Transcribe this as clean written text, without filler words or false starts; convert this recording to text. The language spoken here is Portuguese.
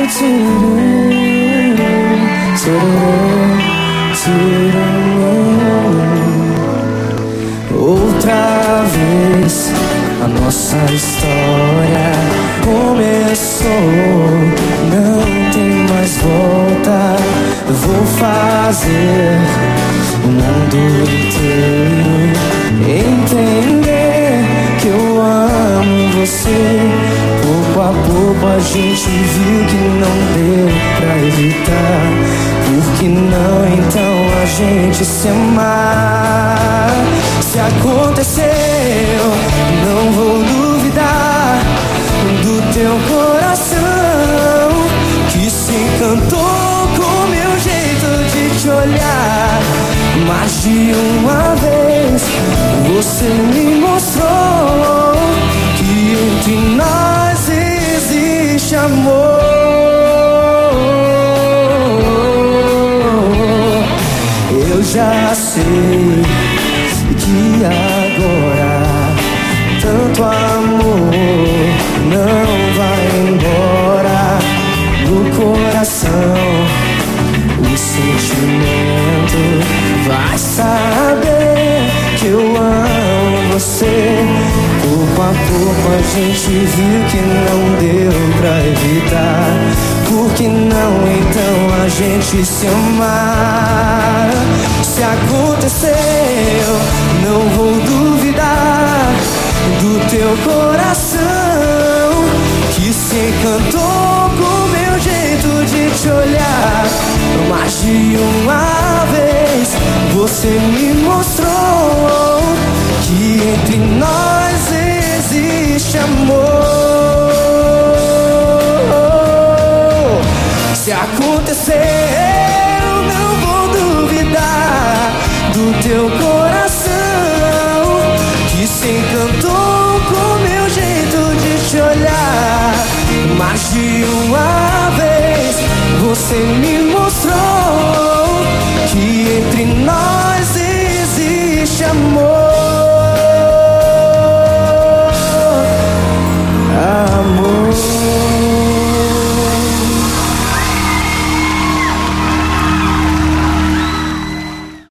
Outra vez a nossa história começou, não tem mais volta. Vou fazer o mundo inteiro entender que eu amo você. Pouco a pouco a gente viu que não deu pra evitar. Por que não então a gente se amar? Se aconteceu, não vou duvidar do teu coração, que se encantou com meu jeito de te olhar. Mais de uma vez você me mostrou que entre nós existe amor. Eu já sei que agora tanto amor não vai embora do coração. O sentimento vai saber que eu amo você. Pouco a pouco a gente viu que não deu pra evitar. Por que não então a gente se amar? Se aconteceu, não vou duvidar do teu coração, que se encantou com meu jeito de te olhar. Mais de uma vez você me mostrou que entre nós